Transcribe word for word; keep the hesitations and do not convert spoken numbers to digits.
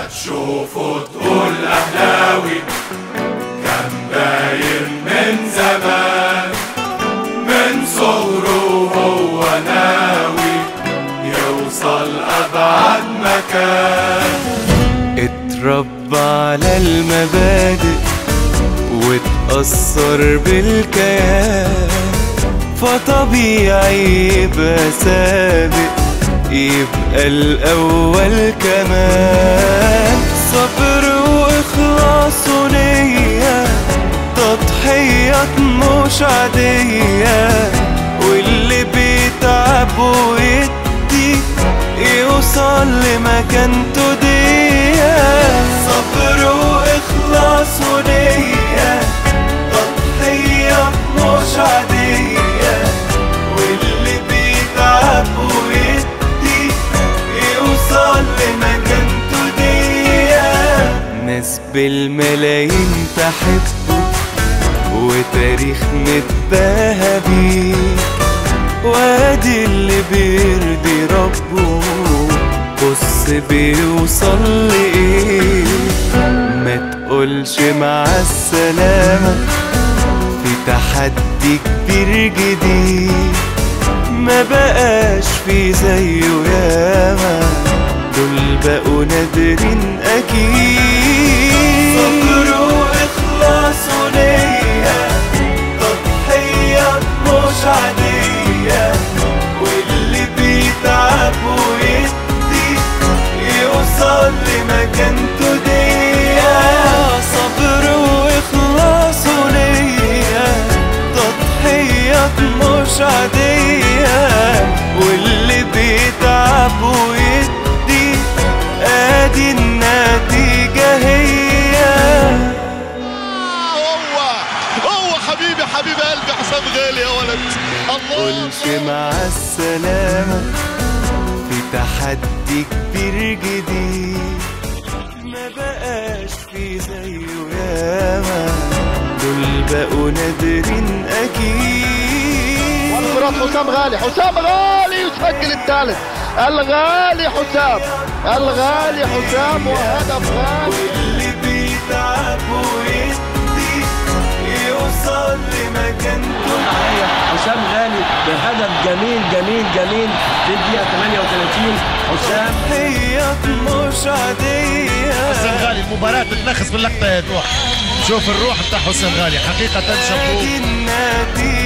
هتشوفوا تقول أهلاوي كان باين من زمان، من صغره وهو ناوي يوصل أبعد مكان. اتربى على المبادئ واتأثر بالكيان، فطبيعي يبقى سابق، يبقى الأول كمان. صبر وإخلاص ونية، تضحيات مش عادية، واللي بيتعب ويدي يوصل لمكانته دي. صبر وإخلاص ونية، تضحيات مش عادية، واللي بيتعب ويدي يوصل لمكانته دي. ناس بالملايين تحبه وتاريخ متباهى بيه، وادي اللي بيرضي ربه بص بيوصل لإيه. ما تقولش مع السلامة في تحدي كبير جديد، ما بقاش في زيه ياما، دول بقوا نادرين أكيد. صبر وإخلاص ونية، تضحيات مش عادية، واللي بيتعب ويدي يوصل لمكانته دي. صبر وإخلاص ونية، تضحيات مش عادية، واللي بيتعب ويدي ادي النتيجة هي. هو هو حبيبي حبيب قلبي حسام غالي يا ولد. الله قولش مع السلامة في تحدي كبير جديد، ما بقاش في زيه ياما، دول بقوا نادرين أكيد. وانفراد حسام غالي، حسام غالي يسجل الثالث. الغالي حسام، الغالي حسام، وهدف غالي. واللي بيتعب ويدي يوصل لمكانته. حسام غالي بهدف جميل جميل جميل في الدقيقة ثمانية وثلاثين. حسام هي مش عادية. حسام غالي المباراة بتنخس باللقطة يا روح. شوف الروح بتاع حسام غالي حقيقة شابوه.